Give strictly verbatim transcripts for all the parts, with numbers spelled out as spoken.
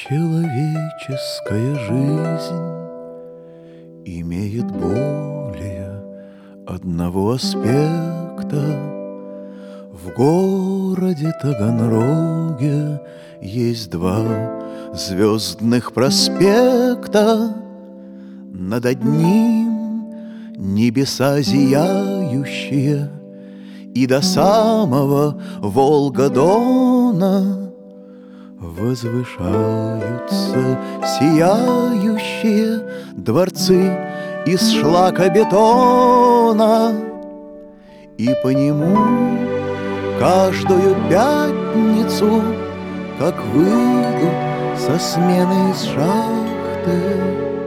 Человеческая жизнь имеет более одного аспекта. В городе Таганроге есть два звездных проспекта. Над одним небеса зияющие, и до самого Волгодона возвышаются сияющие дворцы из шлакобетона. И по нему каждую пятницу, как выйдут со смены из шахты,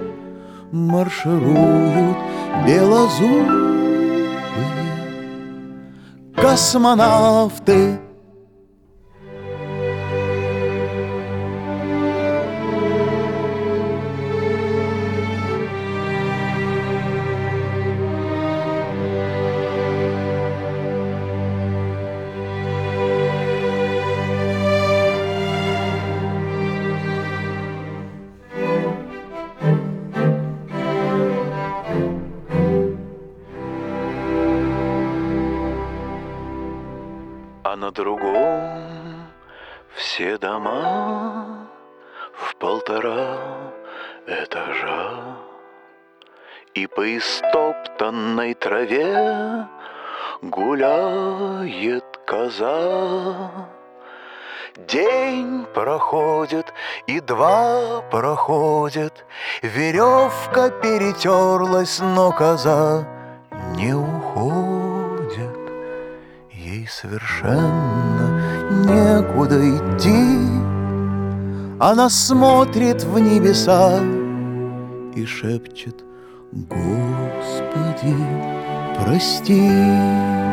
маршируют белозубые космонавты. А на другом все дома в полтора этажа, и по истоптанной траве гуляет коза. День проходит, и два проходит, веревка перетерлась, но коза не уходит. Ей совершенно некуда идти. Она смотрит в небеса и шепчет: Господи, прости.